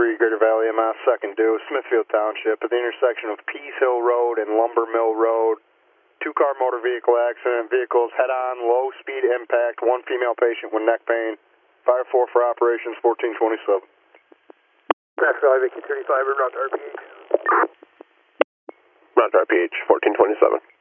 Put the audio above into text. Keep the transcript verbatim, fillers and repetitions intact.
three, Greater Valley M S, second due, Smithfield Township, at the intersection of Pease Hill Road and Lumber Mill Road. Two-car motor vehicle accident, vehicles head-on, low-speed impact, one female patient with neck pain. Fire four for operations, fourteen twenty-seven. Max Valley, Vicky thirty-five, route to R P H. Roger R P H, fourteen twenty-seven.